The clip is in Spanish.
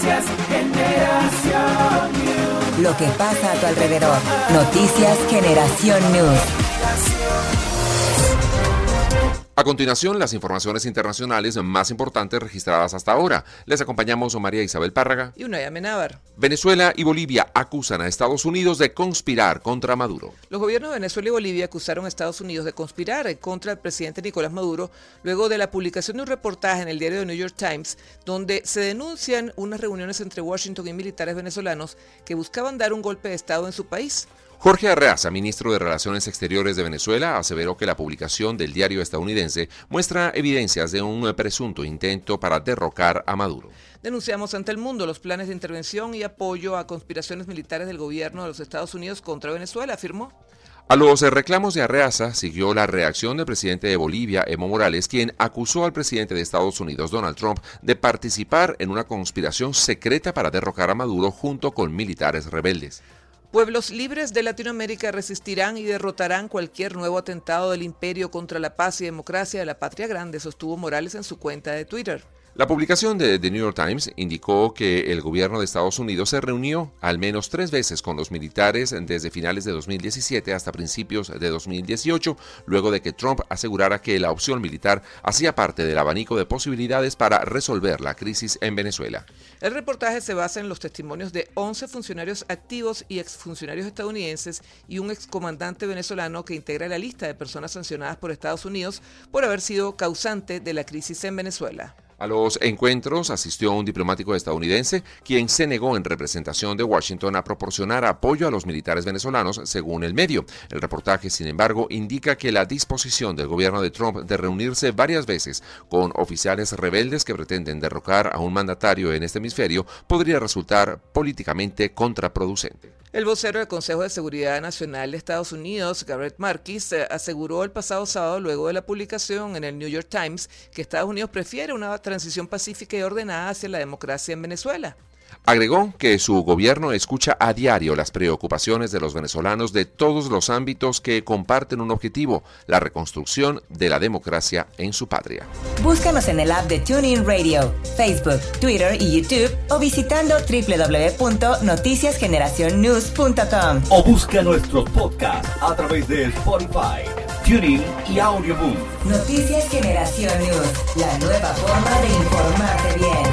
Noticias Generación News. Lo que pasa a tu alrededor. Noticias Generación News. A continuación, las informaciones internacionales más importantes registradas hasta ahora. Les acompañamos María Isabel Párraga y Unai Amenábar. Venezuela y Bolivia acusan a Estados Unidos de conspirar contra Maduro. Los gobiernos de Venezuela y Bolivia acusaron a Estados Unidos de conspirar contra el presidente Nicolás Maduro luego de la publicación de un reportaje en el diario The New York Times donde se denuncian unas reuniones entre Washington y militares venezolanos que buscaban dar un golpe de Estado en su país. Jorge Arreaza, ministro de Relaciones Exteriores de Venezuela, aseveró que la publicación del diario estadounidense muestra evidencias de un presunto intento para derrocar a Maduro. Denunciamos ante el mundo los planes de intervención y apoyo a conspiraciones militares del gobierno de los Estados Unidos contra Venezuela, afirmó. A los reclamos de Arreaza siguió la reacción del presidente de Bolivia, Evo Morales, quien acusó al presidente de Estados Unidos, Donald Trump, de participar en una conspiración secreta para derrocar a Maduro junto con militares rebeldes. Pueblos libres de Latinoamérica resistirán y derrotarán cualquier nuevo atentado del imperio contra la paz y democracia de la patria grande, sostuvo Morales en su cuenta de Twitter. La publicación de The New York Times indicó que el gobierno de Estados Unidos se reunió al menos 3 veces con los militares desde finales de 2017 hasta principios de 2018, luego de que Trump asegurara que la opción militar hacía parte del abanico de posibilidades para resolver la crisis en Venezuela. El reportaje se basa en los testimonios de 11 funcionarios activos y exfuncionarios estadounidenses y un excomandante venezolano que integra la lista de personas sancionadas por Estados Unidos por haber sido causante de la crisis en Venezuela. A los encuentros asistió un diplomático estadounidense, quien se negó en representación de Washington a proporcionar apoyo a los militares venezolanos, según el medio. El reportaje, sin embargo, indica que la disposición del gobierno de Trump de reunirse varias veces con oficiales rebeldes que pretenden derrocar a un mandatario en este hemisferio podría resultar políticamente contraproducente. El vocero del Consejo de Seguridad Nacional de Estados Unidos, Garrett Markis, aseguró el pasado sábado, luego de la publicación en el New York Times, que Estados Unidos prefiere una transición pacífica y ordenada hacia la democracia en Venezuela. Agregó que su gobierno escucha a diario las preocupaciones de los venezolanos de todos los ámbitos que comparten un objetivo, la reconstrucción de la democracia en su patria. Búscanos en el app de TuneIn Radio, Facebook, Twitter y YouTube o visitando www.noticiasgeneracionnews.com. O busca nuestros podcasts a través de Spotify, TuneIn y Audioboom. Noticias Generación News, la nueva forma de informarte bien.